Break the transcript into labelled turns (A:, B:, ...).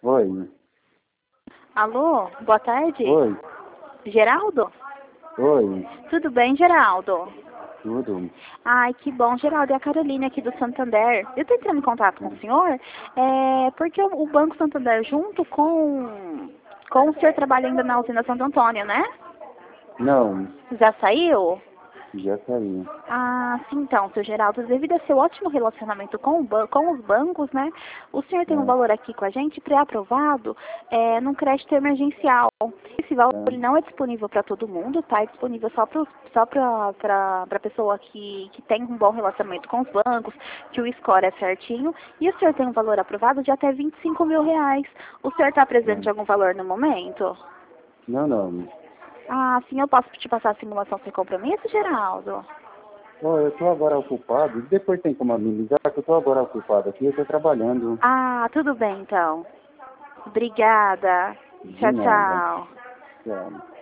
A: Oi.
B: Alô, boa tarde.
A: Oi.
B: Geraldo?
A: Oi.
B: Tudo bem, Geraldo?
A: Tudo.
B: Ai, que bom, Geraldo. É a Caroline aqui do Santander. Eu estou entrando em contato com o senhor porque o Banco Santander, junto com o senhor, trabalha ainda na usina Santo Antônio, né?
A: Não,
B: Já saiu?
A: já saí.
B: Ah, sim, então, seu Geraldo, devido a seu ótimo relacionamento com os bancos, né? O senhor tem um
A: É,
B: valor aqui com a gente pré-aprovado num crédito emergencial. Esse valor
A: é,
B: ele não é disponível para todo mundo, tá? É disponível só para a pessoa que tem um bom relacionamento com os bancos, que o score é certinho. E o senhor tem um valor aprovado de até R$ 25.000. O senhor está presente
A: é.
B: de algum valor no momento?
A: Não, não.
B: Ah, sim, eu posso te passar a simulação sem compromisso, Geraldo?
A: Oh, eu tô agora ocupado. Depois tem como me ligar que eu tô agora ocupado aqui. Eu tô trabalhando.
B: Ah, tudo bem então. Obrigada.
A: De
B: Tchau,
A: nada.
B: tchau.
A: Tchau.